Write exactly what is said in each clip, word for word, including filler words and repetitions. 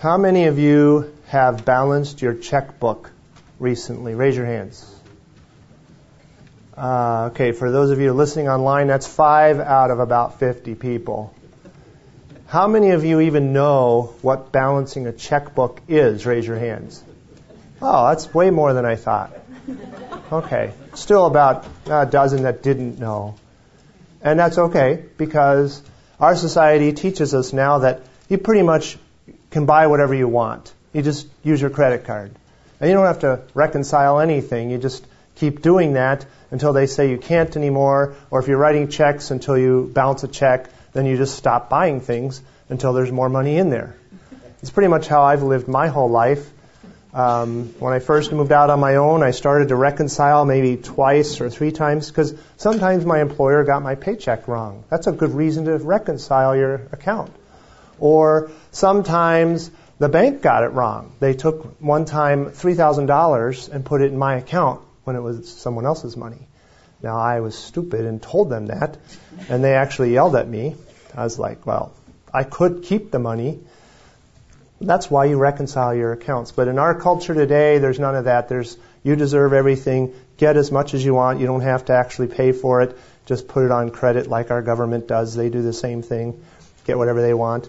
How many of you have balanced your checkbook recently? Raise your hands. Uh, okay, for those of you listening online, that's five out of about fifty people. How many of you even know what balancing a checkbook is? Raise your hands. Oh, that's way more than I thought. Okay, still about a dozen that didn't know. And that's okay, because our society teaches us now that you pretty much can buy whatever you want. You just use your credit card. And you don't have to reconcile anything. You just keep doing that until they say you can't anymore. Or if you're writing checks until you bounce a check, then you just stop buying things until there's more money in there. It's pretty much how I've lived my whole life. Um, when I first moved out on my own, I started to reconcile maybe twice or three times because sometimes my employer got my paycheck wrong. That's a good reason to reconcile your account. Or sometimes the bank got it wrong. They took one time three thousand dollars and put it in my account when it was someone else's money. Now, I was stupid and told them that, and they actually yelled at me. I was like, well, I could keep the money. That's why you reconcile your accounts. But in our culture today, there's none of that. There's you deserve everything. Get as much as you want. You don't have to actually pay for it. Just put it on credit like our government does. They do the same thing. Get whatever they want.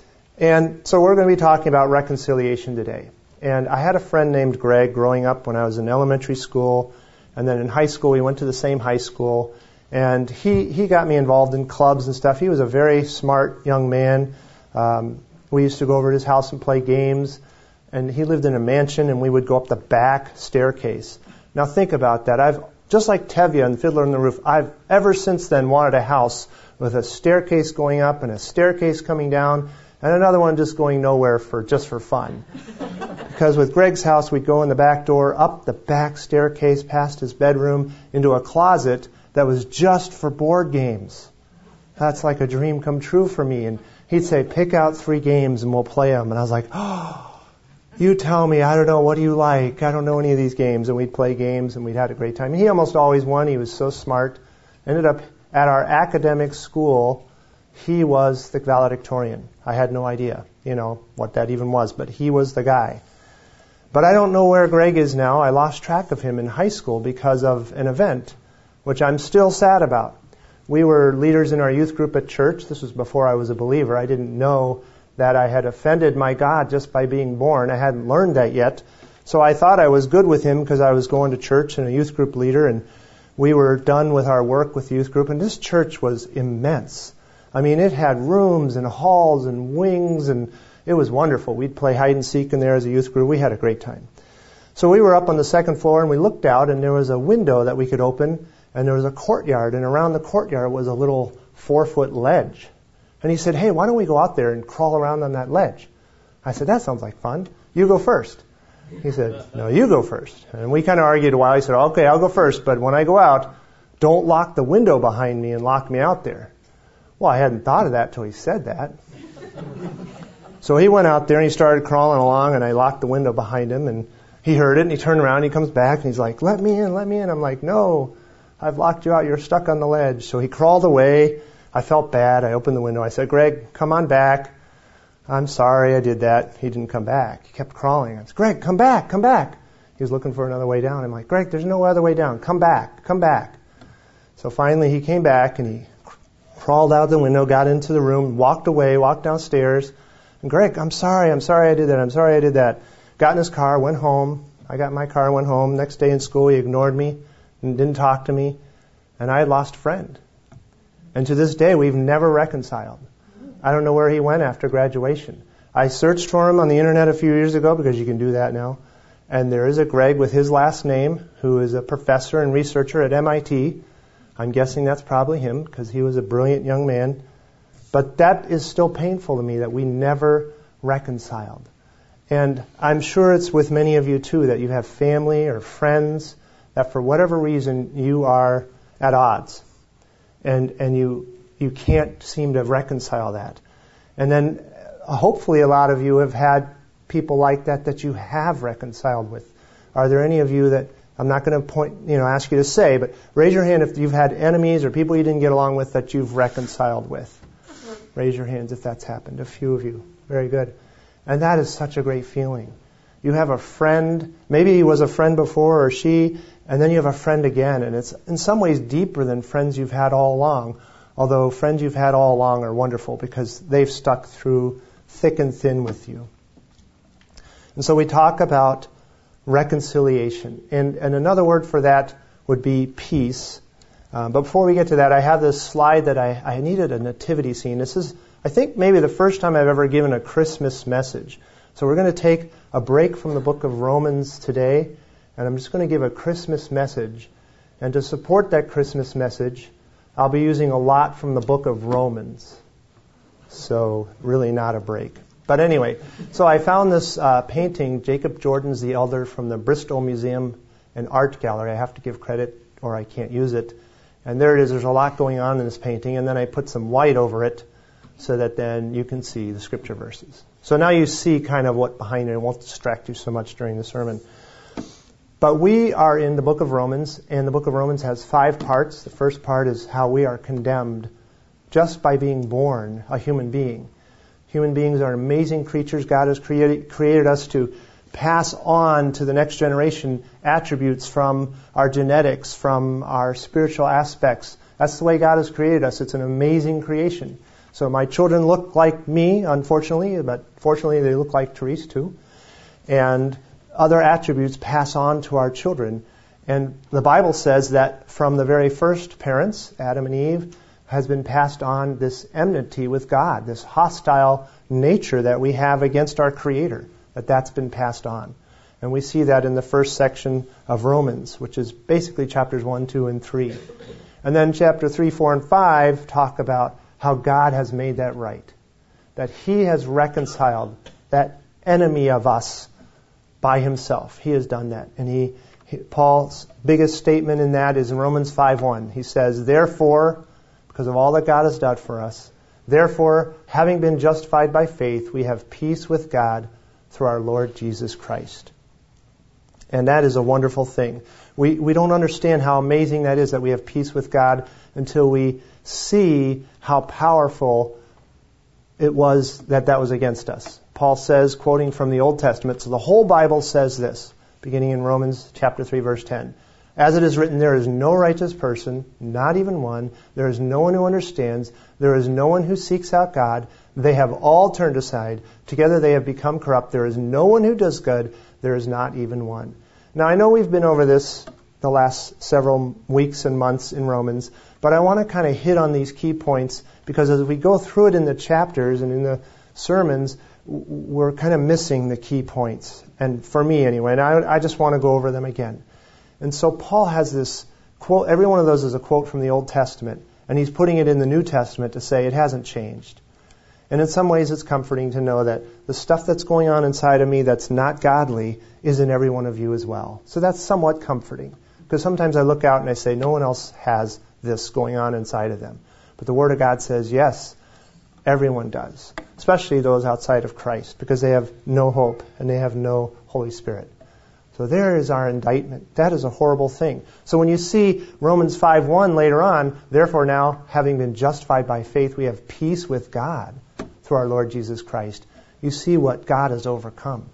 And so we're going to be talking about reconciliation today. And I had a friend named Greg growing up when I was in elementary school. And then in high school, we went to the same high school. And he, he got me involved in clubs and stuff. He was a very smart young man. Um, we used to go over to his house and play games. And he lived in a mansion, and we would go up the back staircase. Now think about that. I've just like Tevye and Fiddler on the Roof, I've ever since then wanted a house with a staircase going up and a staircase coming down, and another one just going nowhere for just for fun. Because with Greg's house, we'd go in the back door, up the back staircase, past his bedroom, into a closet that was just for board games. That's like a dream come true for me. And he'd say, pick out three games and we'll play them. And I was like, oh, you tell me. I don't know. What do you like? I don't know any of these games. And we'd play games and we'd had a great time. And he almost always won. He was so smart. Ended up at our academic school, he was the valedictorian. I had no idea, you know, what that even was. But he was the guy. But I don't know where Greg is now. I lost track of him in high school because of an event, which I'm still sad about. We were leaders in our youth group at church. This was before I was a believer. I didn't know that I had offended my God just by being born. I hadn't learned that yet. So I thought I was good with him because I was going to church and a youth group leader, and we were done with our work with the youth group. And this church was immense. I mean, it had rooms and halls and wings, and it was wonderful. We'd play hide and seek in there as a youth group. We had a great time. So we were up on the second floor, and we looked out, and there was a window that we could open, and there was a courtyard, and around the courtyard was a little four-foot ledge. And he said, hey, why don't we go out there and crawl around on that ledge? I said, that sounds like fun. You go first. He said, no, you go first. And we kind of argued a while. He said, okay, I'll go first, but when I go out, don't lock the window behind me and lock me out there. Well, I hadn't thought of that till he said that. So he went out there and he started crawling along, and I locked the window behind him, and he heard it, and he turned around, and he comes back, and he's like, let me in, let me in. I'm like, no, I've locked you out. You're stuck on the ledge. So he crawled away. I felt bad. I opened the window. I said, Greg, come on back. I'm sorry I did that. He didn't come back. He kept crawling. I said, Greg, come back, come back. He was looking for another way down. I'm like, Greg, there's no other way down. Come back, come back. So finally he came back, and he crawled out the window, got into the room, walked away, walked downstairs. And Greg, I'm sorry, I'm sorry I did that, I'm sorry I did that. Got in his car, went home. I got in my car, went home. Next day in school, he ignored me and didn't talk to me. And I had lost a friend. And to this day, we've never reconciled. I don't know where he went after graduation. I searched for him on the internet a few years ago, because you can do that now. And there is a Greg with his last name who is a professor and researcher at M I T. I'm guessing that's probably him, because he was a brilliant young man. But that is still painful to me that we never reconciled. And I'm sure it's with many of you too, that you have family or friends that for whatever reason you are at odds. And and you you can't seem to reconcile that. And then uh, hopefully a lot of you have had people like that that you have reconciled with. Are there any of you that, I'm not going to point, you know, ask you to say, but raise your hand if you've had enemies or people you didn't get along with that you've reconciled with. Raise your hands if that's happened. A few of you. Very good. And that is such a great feeling. You have a friend, maybe he was a friend before or she, and then you have a friend again. And it's in some ways deeper than friends you've had all along. Although friends you've had all along are wonderful because they've stuck through thick and thin with you. And so we talk about reconciliation. And, and another word for that would be peace. Um, but before we get to that, I have this slide that I, I needed a nativity scene. This is, I think, maybe the first time I've ever given a Christmas message. So we're going to take a break from the book of Romans today, and I'm just going to give a Christmas message. And to support that Christmas message, I'll be using a lot from the book of Romans. So really not a break. But anyway, so I found this uh, painting, Jacob Jordan's The Elder, from the Bristol Museum and Art Gallery. I have to give credit or I can't use it. And there it is. There's a lot going on in this painting. And then I put some white over it so that then you can see the scripture verses. So now you see kind of what behind it. It won't distract you so much during the sermon. But we are in the book of Romans, and the book of Romans has five parts. The first part is how we are condemned just by being born a human being. Human beings are amazing creatures. God has created, created us to pass on to the next generation attributes from our genetics, from our spiritual aspects. That's the way God has created us. It's an amazing creation. So my children look like me, unfortunately, but fortunately they look like Therese too. And other attributes pass on to our children. And the Bible says that from the very first parents, Adam and Eve, has been passed on this enmity with God, this hostile nature that we have against our Creator, that that's been passed on. And we see that in the first section of Romans, which is basically chapters one, two, and three. And then chapter three, four, and five talk about how God has made that right, that He has reconciled that enemy of us by Himself. He has done that. And he, he Paul's biggest statement in that is in Romans five one. He says, therefore, because of all that God has done for us, therefore, having been justified by faith, we have peace with God through our Lord Jesus Christ. And that is a wonderful thing. We we don't understand how amazing that is that we have peace with God until we see how powerful it was that that was against us. Paul says, quoting from the Old Testament, so the whole Bible says this, beginning in Romans chapter three, verse ten. As it is written, there is no righteous person, not even one. There is no one who understands. There is no one who seeks out God. They have all turned aside. Together they have become corrupt. There is no one who does good. There is not even one. Now, I know we've been over this the last several weeks and months in Romans, but I want to kind of hit on these key points because as we go through it in the chapters and in the sermons, we're kind of missing the key points. And for me anyway, and I, I just want to go over them again. And so Paul has this quote, every one of those is a quote from the Old Testament, and he's putting it in the New Testament to say it hasn't changed. And in some ways it's comforting to know that the stuff that's going on inside of me that's not godly is in every one of you as well. So that's somewhat comforting. Because sometimes I look out and I say, no one else has this going on inside of them. But the Word of God says, yes, everyone does. Especially those outside of Christ, because they have no hope and they have no Holy Spirit. So there is our indictment. That is a horrible thing. So when you see Romans five one later on, therefore now, having been justified by faith, we have peace with God through our Lord Jesus Christ. You see what God has overcome.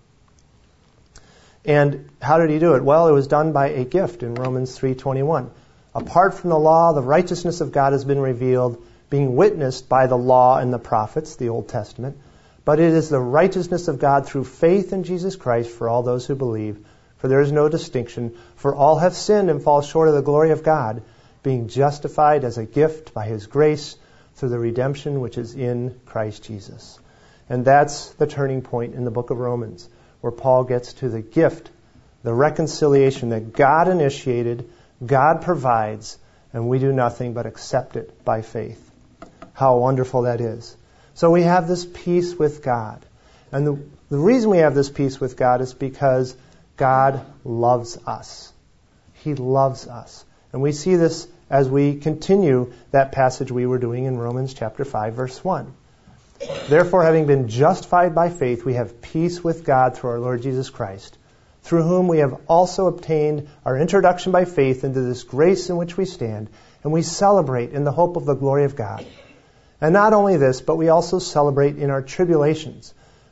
And how did He do it? Well, it was done by a gift in Romans three twenty-one. Apart from the law, the righteousness of God has been revealed, being witnessed by the law and the prophets, the Old Testament. But it is the righteousness of God through faith in Jesus Christ for all those who believe. For there is no distinction, for all have sinned and fall short of the glory of God, being justified as a gift by His grace through the redemption which is in Christ Jesus. And that's the turning point in the book of Romans, where Paul gets to the gift, the reconciliation that God initiated, God provides, and we do nothing but accept it by faith. How wonderful that is. So we have this peace with God. And the, the reason we have this peace with God is because God loves us. He loves us. And we see this as we continue that passage we were doing in Romans chapter five, verse one. Therefore, having been justified by faith, we have peace with God through our Lord Jesus Christ, through whom we have also obtained our introduction by faith into this grace in which we stand, and we celebrate in the hope of the glory of God. And not only this, but we also celebrate in our tribulations,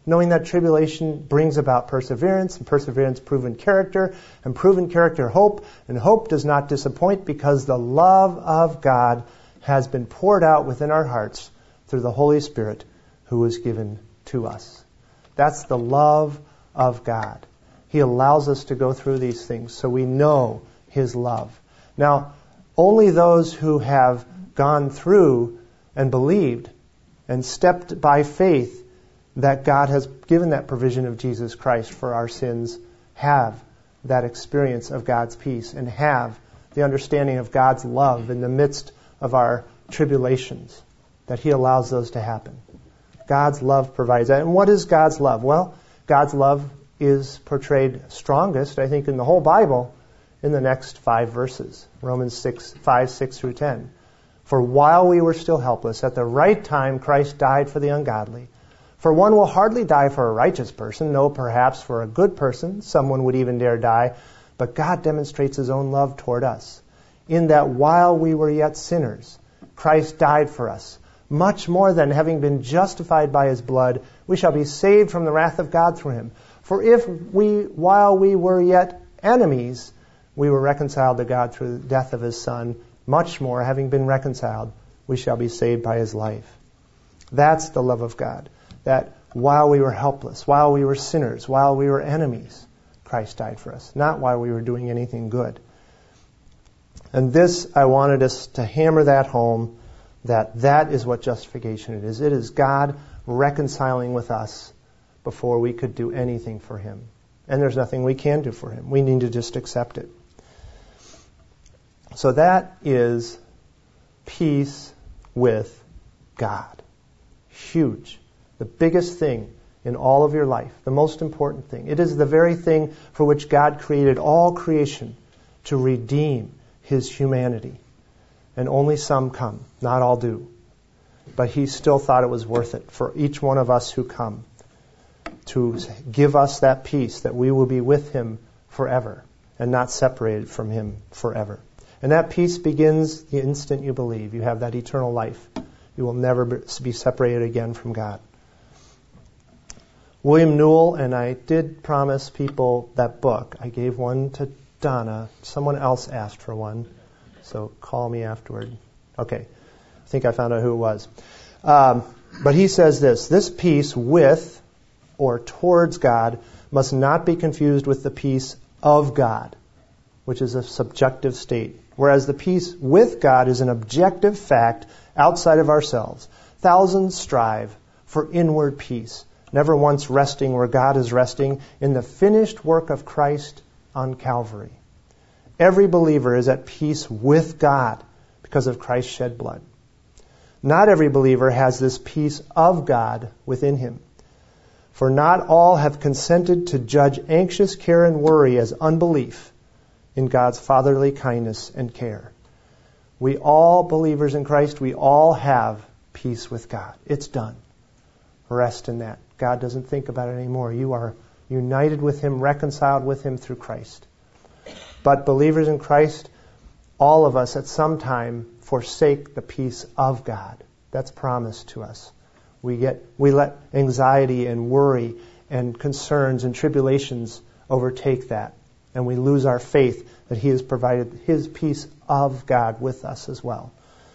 knowing that tribulation brings about perseverance, and perseverance proven character, and proven character hope, and hope does not disappoint because the love of God has been poured out within our hearts through the Holy Spirit who was given to us. That's the love of God. He allows us to go through these things so we know His love. Now, only those who have gone through and believed and stepped by faith that God has given that provision of Jesus Christ for our sins have that experience of God's peace and have the understanding of God's love in the midst of our tribulations, that He allows those to happen. God's love provides that. And what is God's love? Well, God's love is portrayed strongest, I think, in the whole Bible in the next five verses. Romans six, five, six through ten. For while we were still helpless, at the right time Christ died for the ungodly. For one will hardly die for a righteous person, no, perhaps for a good person, someone would even dare die. But God demonstrates His own love toward us, in that while we were yet sinners, Christ died for us. Much more than having been justified by His blood, we shall be saved from the wrath of God through Him. For if we, while we were yet enemies, we were reconciled to God through the death of His Son, much more, having been reconciled, we shall be saved by His life. That's the love of God. That while we were helpless, while we were sinners, while we were enemies, Christ died for us. Not while we were doing anything good. And this, I wanted us to hammer that home, that that is what justification it is. It is God reconciling with us before we could do anything for Him. And there's nothing we can do for Him. We need to just accept it. So that is peace with God. Huge. The biggest thing in all of your life. The most important thing. It is the very thing for which God created all creation, to redeem His humanity. And only some come. Not all do. But He still thought it was worth it for each one of us who come to give us that peace that we will be with Him forever and not separated from Him forever. And that peace begins the instant you believe. You have that eternal life. You will never be separated again from God. William Newell, and I did promise people that book. I gave one to Donna. Someone else asked for one. So call me afterward. Okay. I think I found out who it was. Um, but he says this, this peace with or towards God must not be confused with the peace of God, which is a subjective state. Whereas the peace with God is an objective fact outside of ourselves. Thousands strive for inward peace, never once resting where God is resting in the finished work of Christ on Calvary. Every believer is at peace with God because of Christ's shed blood. Not every believer has this peace of God within him. For not all have consented to judge anxious care and worry as unbelief in God's fatherly kindness and care. We all, believers in Christ, we all have peace with God. It's done. Rest in that. God doesn't think about it anymore. You are united with Him, reconciled with Him through Christ. But believers in Christ, all of us at some time forsake the peace of God. That's promised to us. We get, we let anxiety and worry and concerns and tribulations overtake that. And we lose our faith that He has provided His peace of God with us as well.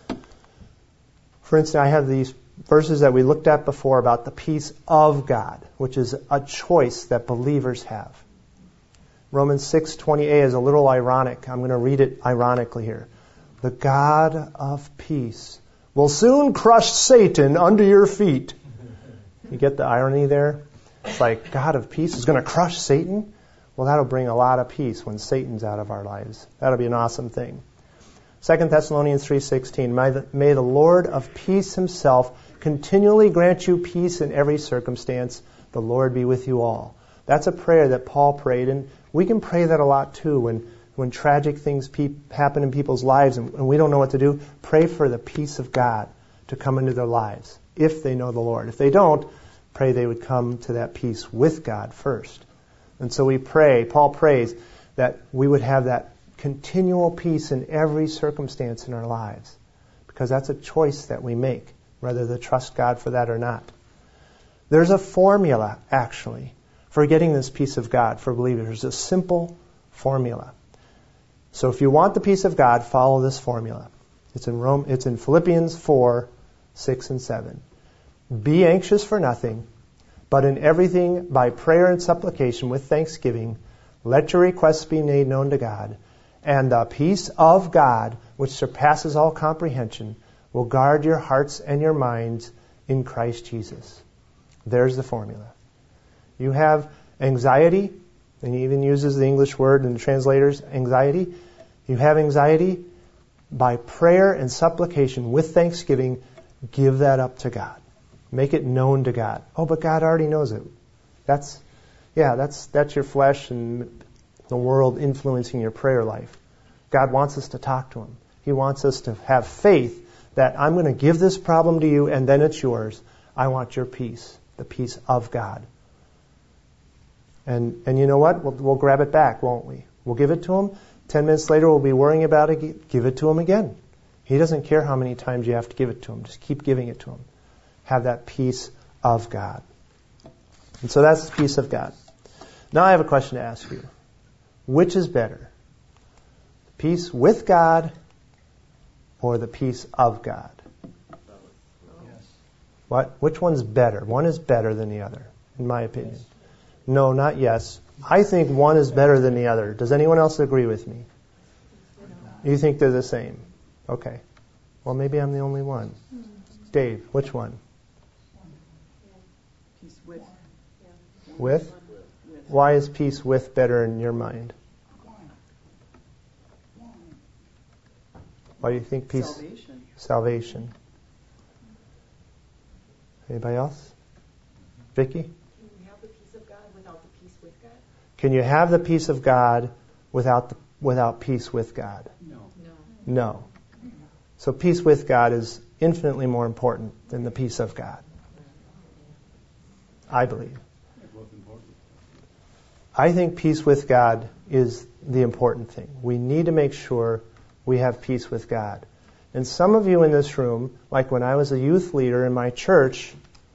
For instance, I have these verses that we looked at before about the peace of God, which is a choice that believers have. Romans six twenty a is a little ironic. I'm going to read it ironically here. The God of peace will soon crush Satan under your feet. You get the irony there? It's like God of peace is going to crush Satan? Well, that'll bring a lot of peace when Satan's out of our lives. That'll be an awesome thing. Second Thessalonians three sixteen, may the, may the Lord of peace Himself continually grant you peace in every circumstance. The Lord be with you all. That's a prayer that Paul prayed, and we can pray that a lot too when, when tragic things pe- happen in people's lives and, and we don't know what to do. Pray for the peace of God to come into their lives if they know the Lord. If they don't, pray they would come to that peace with God first. And so we pray, Paul prays, that we would have that continual peace in every circumstance in our lives. Because that's a choice that we make, whether to trust God for that or not. There's a formula, actually, for getting this peace of God for believers. There's a simple formula. So if you want the peace of God, follow this formula. It's in Rome, it's in Philippians four, six, and seven. Be anxious for nothing, but in everything by prayer and supplication with thanksgiving, let your requests be made known to God, and the peace of God, which surpasses all comprehension, will guard your hearts and your minds in Christ Jesus. There's the formula. You have anxiety, and he even uses the English word in the translators, anxiety. You have anxiety, by prayer and supplication with thanksgiving, give that up to God. Make it known to God. Oh, but God already knows it. That's, yeah, that's that's your flesh and the world influencing your prayer life. God wants us to talk to Him. He wants us to have faith that I'm going to give this problem to you and then it's yours. I want your peace, the peace of God. And and you know what? We'll, we'll grab it back, won't we? We'll give it to Him. Ten minutes later, we'll be worrying about it. Give it to Him again. He doesn't care how many times you have to give it to Him. Just keep giving it to Him. Have that peace of God. And so that's the peace of God. Now I have a question to ask you. Which is better? Peace with God or the peace of God? Yes. What? Which one's better? One is better than the other, in my opinion. Yes. No, not yes. I think one is better than the other. Does anyone else agree with me? You think they're the same? Okay. Well, maybe I'm the only one. Dave, which one? Peace with. With? Why is peace with better in your mind? Why do you think peace? Salvation. Salvation. Anybody else? Vicky? Can you have the peace of God without the, without peace with God? No. No. No. So peace with God is infinitely more important than the peace of God. I believe. I think peace with God is the important thing. We need to make sure we have peace with God. And some of you in this room, like when I was a youth leader in my church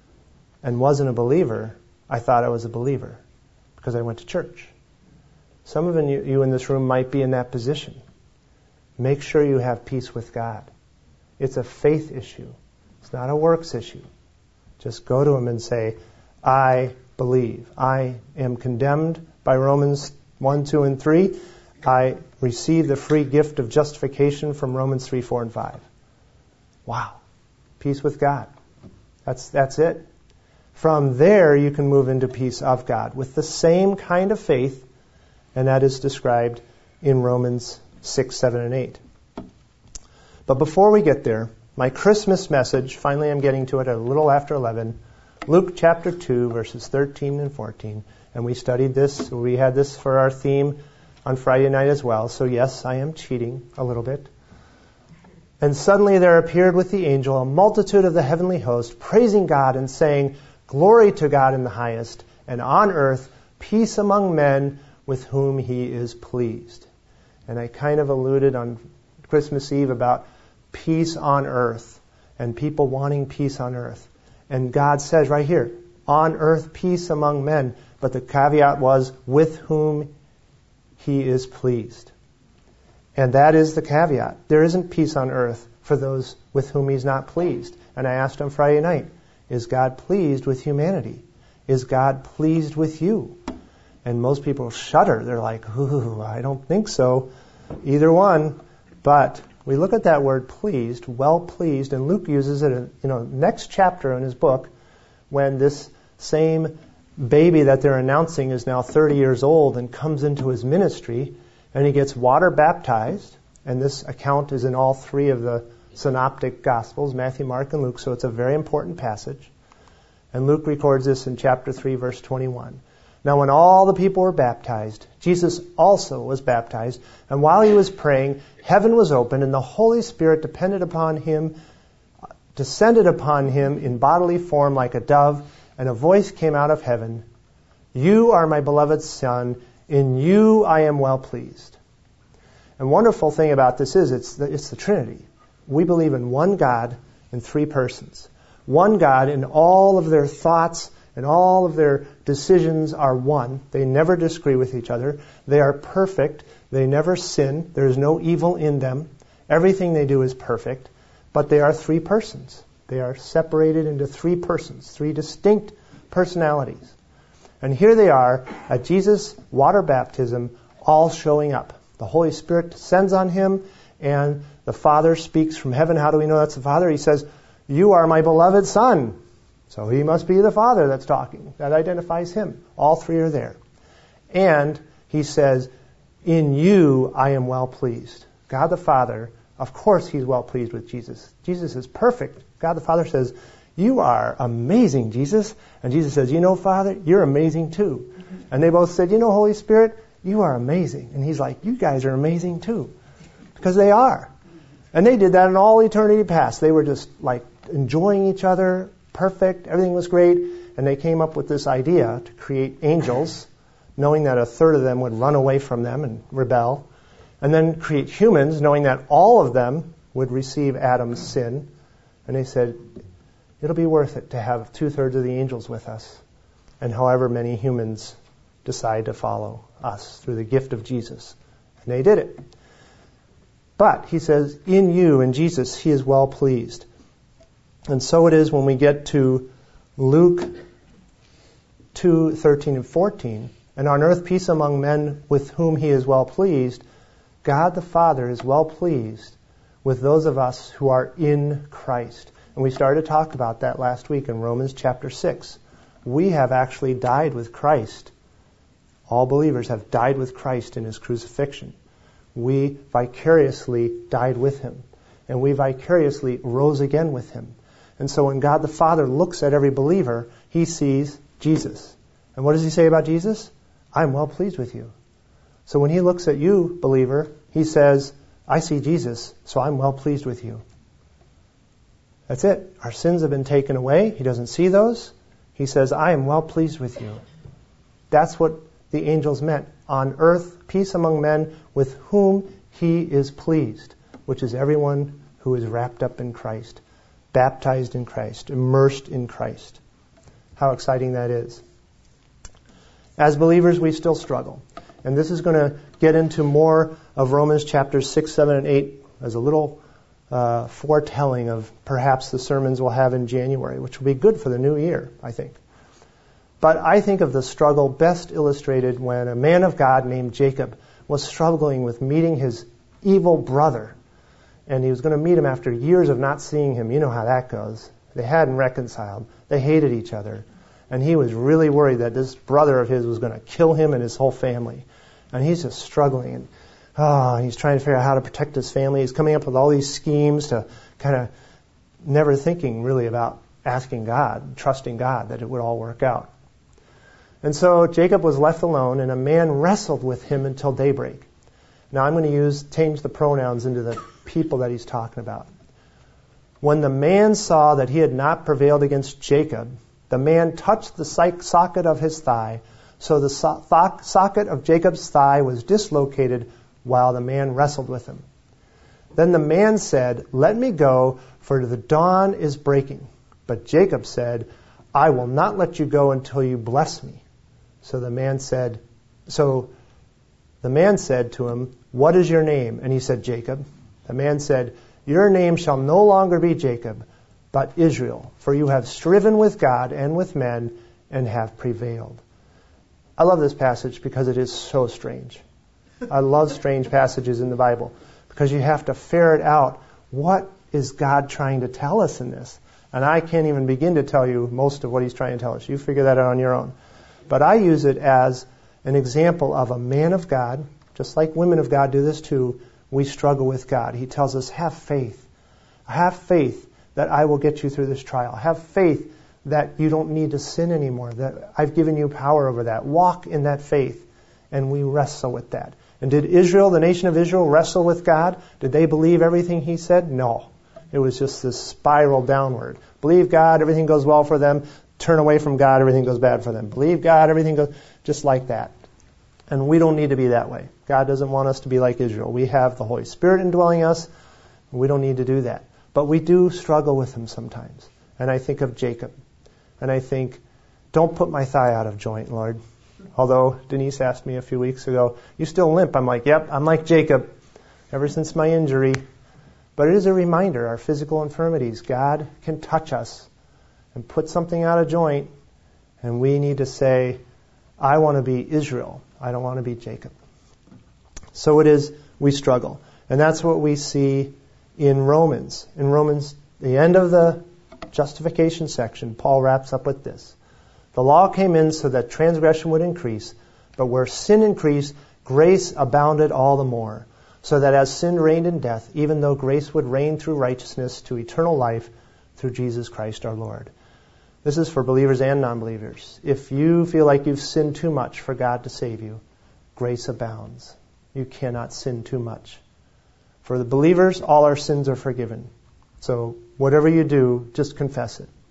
and wasn't a believer, I thought I was a believer because I went to church. Some of you in this room might be in that position. Make sure you have peace with God. It's a faith issue. It's not a works issue. Just go to Him and say, I believe. I am condemned by Romans one, two, and three. I receive the free gift of justification from Romans three, four, and five. Wow. Peace with God. That's that's it. From there, you can move into peace of God with the same kind of faith, and that is described in Romans six, seven, and eight. But before we get there, my Christmas message, finally I'm getting to it at a little after eleven, Luke chapter two, verses thirteen and fourteen. And we studied this, we had this for our theme on Friday night as well. So yes, I am cheating a little bit. And suddenly there appeared with the angel a multitude of the heavenly host, praising God and saying, Glory to God in the highest, and on earth peace among men with whom He is pleased. And I kind of alluded on Christmas Eve about peace on earth and people wanting peace on earth. And God says right here, on earth peace among men. But the caveat was, with whom He is pleased. And that is the caveat. There isn't peace on earth for those with whom He's not pleased. And I asked on Friday night, is God pleased with humanity? Is God pleased with you? And most people shudder. They're like, ooh, I don't think so. Either one. But we look at that word pleased, well pleased, and Luke uses it in, you know, next chapter in his book, when this same baby that they're announcing is now thirty years old and comes into his ministry, and he gets water baptized. And this account is in all three of the synoptic Gospels, Matthew, Mark, and Luke, so it's a very important passage. And Luke records this in chapter three, verse twenty-one. Now when all the people were baptized, Jesus also was baptized, and while he was praying, heaven was opened, and the Holy Spirit depended upon him, descended upon him in bodily form like a dove, and a voice came out of heaven, You are my beloved Son, in you I am well pleased. And wonderful thing about this is it's the, it's the Trinity. We believe in one God in three persons. One God in all of their thoughts And all of their decisions are one. They never disagree with each other. They are perfect. They never sin. There is no evil in them. Everything they do is perfect. But they are three persons. They are separated into three persons, three distinct personalities. And here they are at Jesus' water baptism, all showing up. The Holy Spirit descends on him, and the Father speaks from heaven. How do we know that's the Father? He says, "You are my beloved Son." So he must be the Father that's talking. That identifies him. All three are there. And he says, "In you I am well pleased." God the Father, of course he's well pleased with Jesus. Jesus is perfect. God the Father says, "You are amazing, Jesus." And Jesus says, "You know, Father, you're amazing too." And they both said, "You know, Holy Spirit, you are amazing." And he's like, "You guys are amazing too." Because they are. And they did that in all eternity past. They were just like enjoying each other, perfect, everything was great. And they came up with this idea to create angels, knowing that a third of them would run away from them and rebel. And then create humans, knowing that all of them would receive Adam's sin. And they said, it'll be worth it to have two-thirds of the angels with us. And however many humans decide to follow us through the gift of Jesus. And they did it. But, he says, in you, in Jesus, he is well pleased. And so it is when we get to Luke two, thirteen and fourteen. And on earth peace among men with whom he is well pleased. God the Father is well pleased with those of us who are in Christ. And we started to talk about that last week in Romans chapter six. We have actually died with Christ. All believers have died with Christ in his crucifixion. We vicariously died with him. And we vicariously rose again with him. And so when God the Father looks at every believer, he sees Jesus. And what does he say about Jesus? I'm well pleased with you. So when he looks at you, believer, he says, I see Jesus, so I'm well pleased with you. That's it. Our sins have been taken away. He doesn't see those. He says, I am well pleased with you. That's what the angels meant. On earth, peace among men with whom he is pleased, which is everyone who is wrapped up in Christ, baptized in Christ, immersed in Christ. How exciting that is. As believers, we still struggle. And this is going to get into more of Romans chapters six, seven, and eight as a little uh, foretelling of perhaps the sermons we'll have in January, which will be good for the new year, I think. But I think of the struggle best illustrated when a man of God named Jacob was struggling with meeting his evil brother. And he was going to meet him after years of not seeing him. You know how that goes. They hadn't reconciled. They hated each other. And he was really worried that this brother of his was going to kill him and his whole family. And he's just struggling. And oh, he's trying to figure out how to protect his family. He's coming up with all these schemes to kind of never thinking really about asking God, trusting God that it would all work out. And so Jacob was left alone, and a man wrestled with him until daybreak. Now I'm going to use change the pronouns into the people that he's talking about. When the man saw that he had not prevailed against Jacob, the man touched the socket of his thigh, so the so- th- socket of Jacob's thigh was dislocated while the man wrestled with him. Then the man said, Let me go, for the dawn is breaking. But Jacob said, I will not let you go until you bless me. So the man said, so the man said to him, What is your name? And he said, Jacob. The man said, Your name shall no longer be Jacob, but Israel, for you have striven with God and with men and have prevailed. I love this passage because it is so strange. I love strange passages in the Bible because you have to ferret out what is God trying to tell us in this. And I can't even begin to tell you most of what he's trying to tell us. You figure that out on your own. But I use it as an example of a man of God, just like women of God do this too. We struggle with God. He tells us, have faith. Have faith that I will get you through this trial. Have faith that you don't need to sin anymore, that I've given you power over that. Walk in that faith. And we wrestle with that. And did Israel, the nation of Israel, wrestle with God? Did they believe everything he said? No. It was just this spiral downward. Believe God, everything goes well for them. Turn away from God, everything goes bad for them. Believe God, everything goes just like that. And we don't need to be that way. God doesn't want us to be like Israel. We have the Holy Spirit indwelling us. And we don't need to do that. But we do struggle with him sometimes. And I think of Jacob. And I think, Don't put my thigh out of joint, Lord. Although Denise asked me a few weeks ago, you still limp? I'm like, yep, I'm like Jacob ever since my injury. But it is a reminder, our physical infirmities. God can touch us and put something out of joint, and we need to say, I want to be Israel. I don't want to be Jacob. So it is, we struggle. And that's what we see in Romans. In Romans, the end of the justification section, Paul wraps up with this. The law came in so that transgression would increase, but where sin increased, grace abounded all the more. So that as sin reigned in death, even though grace would reign through righteousness to eternal life through Jesus Christ our Lord. This is for believers and non-believers. If you feel like you've sinned too much for God to save you, grace abounds. You cannot sin too much. For the believers, all our sins are forgiven. So whatever you do, just confess it.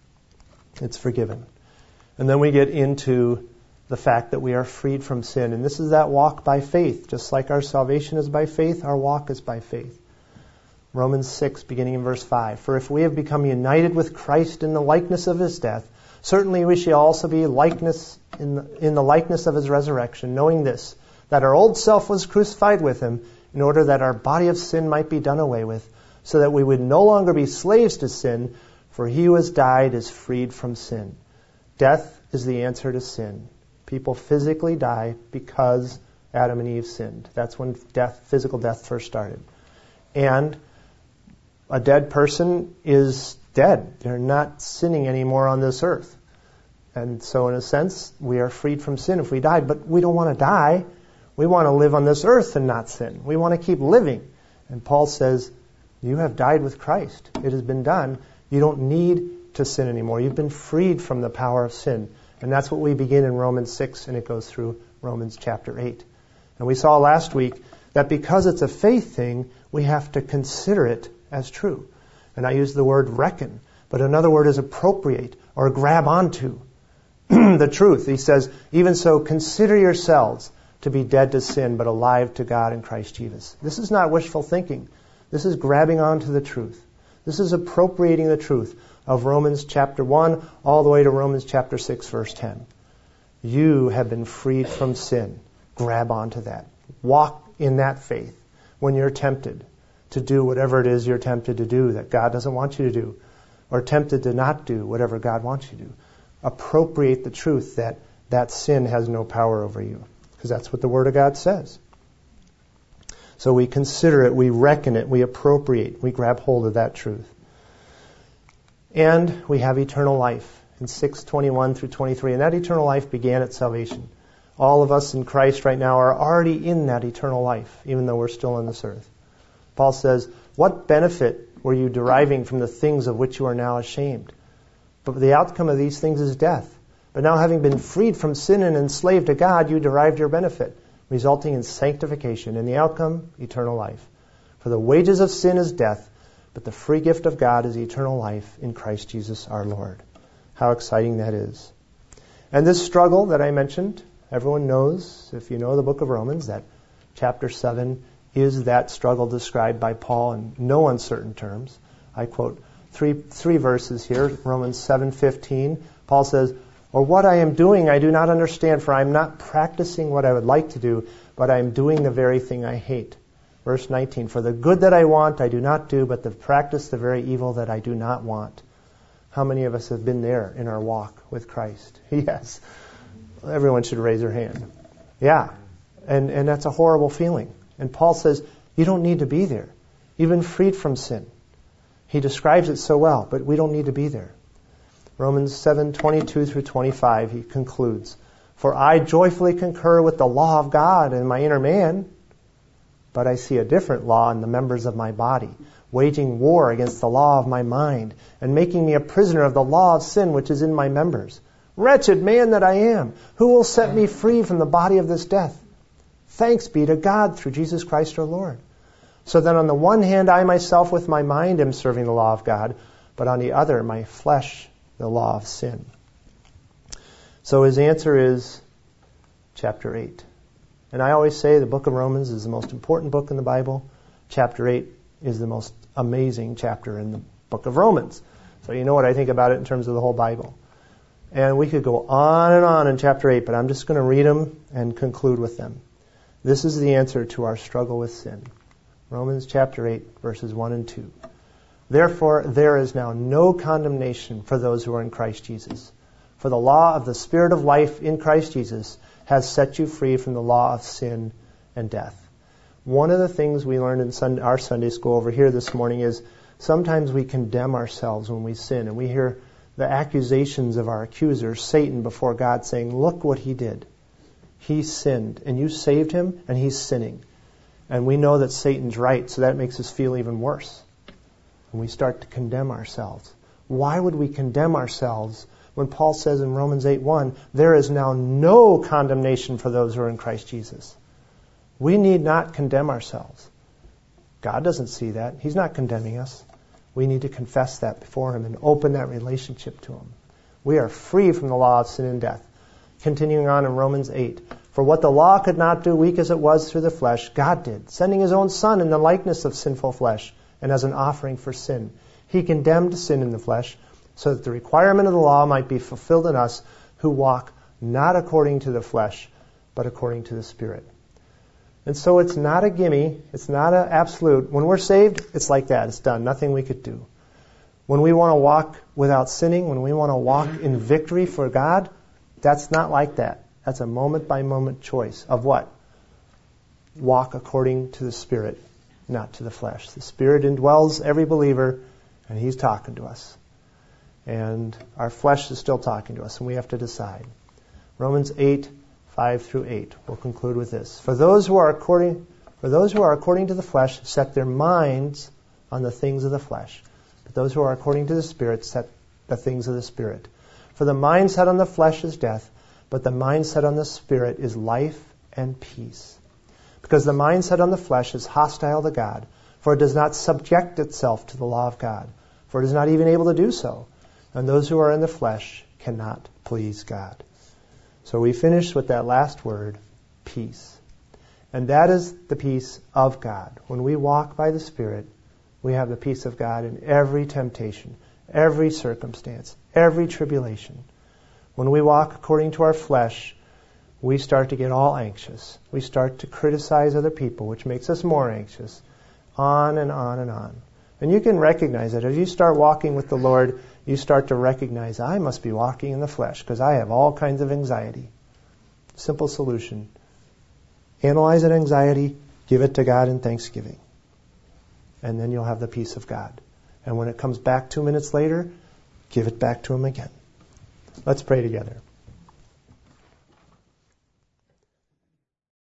It's forgiven. And then we get into the fact that we are freed from sin. And this is that walk by faith. Just like our salvation is by faith, our walk is by faith. Romans six, beginning in verse five. For if we have become united with Christ in the likeness of his death, certainly we shall also be likeness in the, in the likeness of his resurrection, knowing this, that our old self was crucified with him, in order that our body of sin might be done away with, so that we would no longer be slaves to sin, for he who has died is freed from sin. Death is the answer to sin. People physically die because Adam and Eve sinned. That's when death, physical death first started. And a dead person is dead. They're not sinning anymore on this earth. And so in a sense, we are freed from sin if we died. But we don't want to die. We want to live on this earth and not sin. We want to keep living. And Paul says, you have died with Christ. It has been done. You don't need to sin anymore. You've been freed from the power of sin. And that's what we begin in Romans six, and it goes through Romans chapter eight. And we saw last week that because it's a faith thing, we have to consider it as true. And I use the word reckon, but another word is appropriate or grab onto the truth. He says, even so, consider yourselves to be dead to sin, but alive to God in Christ Jesus. This is not wishful thinking. This is grabbing onto the truth. This is appropriating the truth of Romans chapter one all the way to Romans chapter six, verse ten. You have been freed from sin. Grab onto that. Walk in that faith when you're tempted to do whatever it is you're tempted to do that God doesn't want you to do, or tempted to not do whatever God wants you to do. Appropriate the truth that that sin has no power over you, because that's what the Word of God says. So we consider it, we reckon it, we appropriate, we grab hold of that truth. And we have eternal life in six twenty-one through twenty-three. And that eternal life began at salvation. All of us in Christ right now are already in that eternal life, even though we're still on this earth. Paul says, what benefit were you deriving from the things of which you are now ashamed? But the outcome of these things is death. But now having been freed from sin and enslaved to God, you derived your benefit, resulting in sanctification, and the outcome, eternal life. For the wages of sin is death, but the free gift of God is eternal life in Christ Jesus our Lord. How exciting that is. And this struggle that I mentioned, everyone knows, if you know the book of Romans, that chapter seven is that struggle described by Paul in no uncertain terms. I quote three three verses here, Romans seven fifteen. Paul says, or what I am doing I do not understand, for I am not practicing what I would like to do, but I am doing the very thing I hate. Verse nineteen, for the good that I want I do not do, but to practice the very evil that I do not want. How many of us have been there in our walk with Christ? Yes. Everyone should raise their hand. Yeah. And, and that's a horrible feeling. And Paul says, you don't need to be there. You've been freed from sin. He describes it so well, but we don't need to be there. Romans seven twenty-two through twenty-five, he concludes, for I joyfully concur with the law of God in my inner man, but I see a different law in the members of my body, waging war against the law of my mind, and making me a prisoner of the law of sin which is in my members. Wretched man that I am, who will set me free from the body of this death? Thanks be to God through Jesus Christ our Lord. So then on the one hand, I myself with my mind am serving the law of God, but on the other, my flesh, the law of sin. So his answer is chapter eight. And I always say the book of Romans is the most important book in the Bible. Chapter eight is the most amazing chapter in the book of Romans. So you know what I think about it in terms of the whole Bible. And we could go on and on in chapter eight, but I'm just going to read them and conclude with them. This is the answer to our struggle with sin. Romans chapter eight, verses one and two. Therefore, there is now no condemnation for those who are in Christ Jesus. For the law of the Spirit of life in Christ Jesus has set you free from the law of sin and death. One of the things we learned in Sunday, our Sunday school over here this morning is sometimes we condemn ourselves when we sin, and we hear the accusations of our accuser, Satan, before God saying, look what he did. He sinned, and you saved him, and he's sinning. And we know that Satan's right, so that makes us feel even worse. And we start to condemn ourselves. Why would we condemn ourselves when Paul says in Romans eight one, there is now no condemnation for those who are in Christ Jesus? We need not condemn ourselves. God doesn't see that. He's not condemning us. We need to confess that before him and open that relationship to him. We are free from the law of sin and death. Continuing on in Romans eight. For what the law could not do, weak as it was through the flesh, God did, sending his own Son in the likeness of sinful flesh and as an offering for sin. He condemned sin in the flesh so that the requirement of the law might be fulfilled in us who walk not according to the flesh, but according to the Spirit. And so it's not a gimme, it's not an absolute. When we're saved, it's like that. It's done. Nothing we could do. When we want to walk without sinning, when we want to walk in victory for God, that's not like that. That's a moment-by-moment choice of what? Walk according to the Spirit, not to the flesh. The Spirit indwells every believer, and he's talking to us. And our flesh is still talking to us, and we have to decide. Romans eight, five through eight. We'll conclude with this. For those who are according, for those who are according to the flesh set their minds on the things of the flesh. But those who are according to the Spirit set the things of the Spirit. For the mind set on the flesh is death, but the mind set on the Spirit is life and peace. Because the mind set on the flesh is hostile to God, for it does not subject itself to the law of God, for it is not even able to do so. And those who are in the flesh cannot please God. So we finish with that last word, peace. And that is the peace of God. When we walk by the Spirit, we have the peace of God in every temptation, every circumstance, every tribulation. When we walk according to our flesh, we start to get all anxious. We start to criticize other people, which makes us more anxious. On and on and on. And you can recognize it. As you start walking with the Lord, you start to recognize, I must be walking in the flesh because I have all kinds of anxiety. Simple solution. Analyze that anxiety, give it to God in thanksgiving. And then you'll have the peace of God. And when it comes back two minutes later, give it back to Him again. Let's pray together.